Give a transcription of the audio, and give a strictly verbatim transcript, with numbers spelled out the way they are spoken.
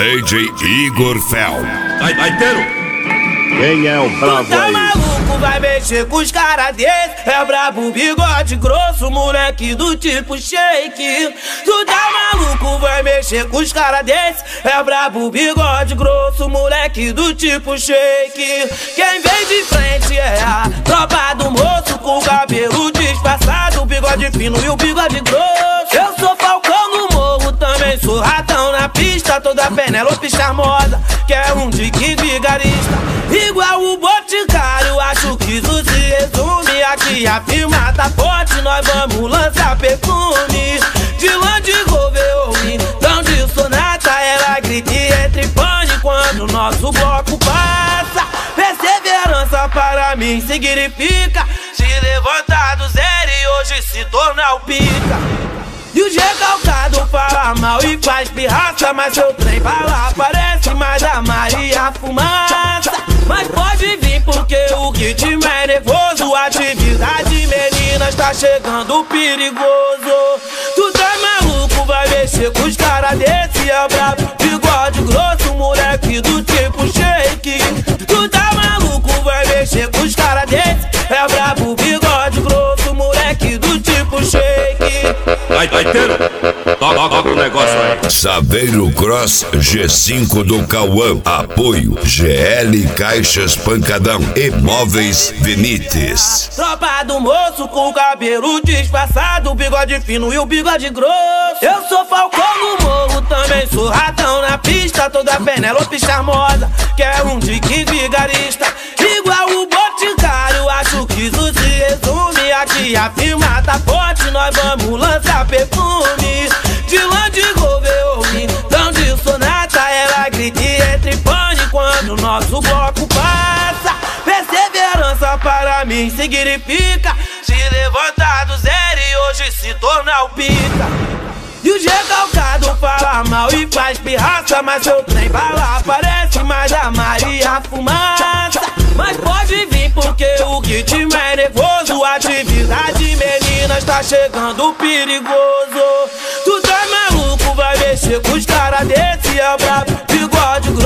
D J Igor Fel. Vai, vai, Tero. Quem é o brabo tá aí? maluco, vai mexer com os caras desse. É brabo, bigode grosso, moleque do tipo shake. Tu tá maluco, vai mexer com os caras desse. É brabo, bigode grosso, moleque do tipo shake. Quem vem de frente é a tropa do moço, com o cabelo disfarçado, o bigode fino e o bigode grosso. Eu sou Falcão no morro, também sou ratão na pista. Toda Penélope charmosa, que é um dique vigarista. Igual o Boticário, acho que isso se resume. Aqui a firma tá forte, nós vamos lançar perfume. De Land Rover ou então de Sonata, ela grita e entra em pane quando o nosso bloco passa. Perseverança para mim significa se levantar do zero e hoje se tornar o pica. E o recalcado fala mal e faz pirraça, mas seu trem bala parece mais a Maria Fumaça. Mas pode vir porque o ritmo é nervoso, atividade meninas tá chegando perigoso. Tu tá maluco, vai mexer com os caras desse, é brabo, bigode grosso, moleque do tipo shake. Tu tá maluco, vai mexer com os caras desse, é brabo, bigode grosso, moleque do tipo shake. Vai, vai, Tero. Toca, toca o negócio aí. Saveiro Cross G cinco do Cauã. Apoio G L Caixas Pancadão e Móveis Benites. Tropa do moço com o cabelo disfarçado, o bigode fino e o bigode grosso. Eu sou Falcão no morro, também sou ratão na pista. Toda Penélope charmosa, que é um dique vigarista. Igual o Boticário, acho que isso se resume. Aqui a firma tá forte, nós vamos lançar perfume. De Land Rover ou então de Sonata, ela grita e entra em pane quando o nosso bloco passa. Perseverança para mim significa se levantar do zero e hoje se tornar o pica. E o recalcado fala mal e faz pirraça, mas seu trem bala parece mais a Maria Fumaça. Mas pode vir porque o ritmo é nervoso, atividade meninas tá chegando perigoso. Tu tá maluco, vai mexer com os caras desse, é brabo, bigode grosso.